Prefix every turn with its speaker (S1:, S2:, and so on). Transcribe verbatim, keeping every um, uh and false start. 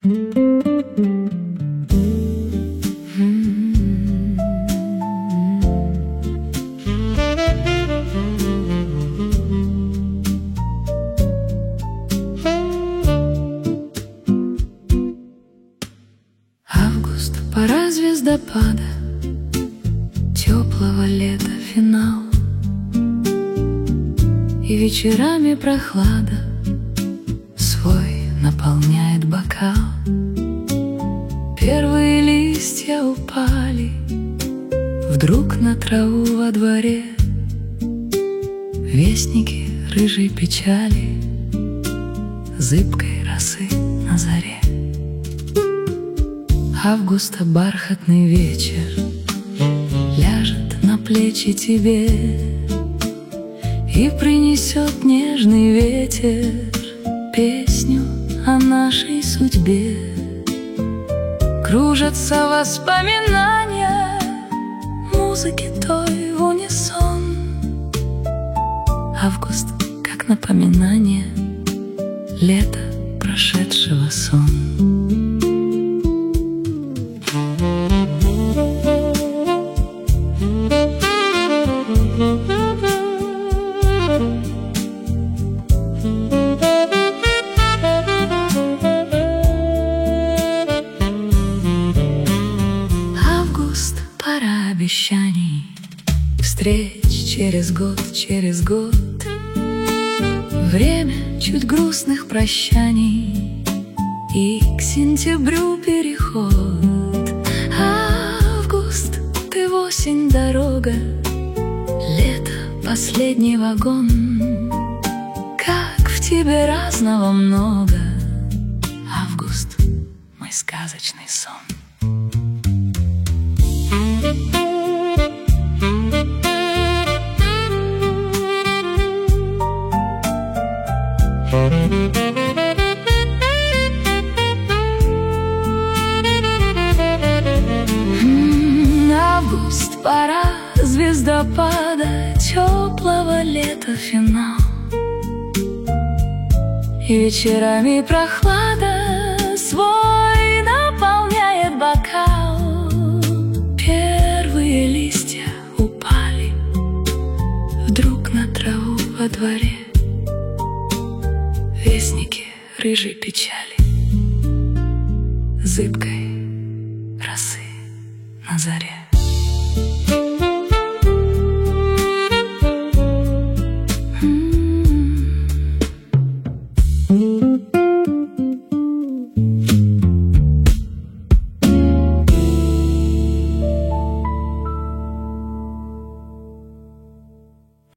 S1: Август, пора звездопада, теплого лета финал, и вечерами прохлада свой наполняет бокал. Первые листья упали вдруг на траву во дворе, вестники рыжей печали, зыбкой росы на заре. Августа бархатный вечер ляжет на плечи тебе и принесет нежный ветер песню о нашей судьбе. Кружатся воспоминания музыки той в унисон. Август, как напоминание лета, прошедшего сон. Август, пора обещаний, встреч через год, через год. Время чуть грустных прощаний и к сентябрю переход. Август, ты в осень дорога, лето последний вагон. Как в тебе разного много, август, мой сказочный сон. Август, пора звездопада, теплого лета финал, и вечерами прохлада свой наполняет бокал. Первые листья упали вдруг на траву во дворе, вестники рыжей печали, зыбкой росы на заре.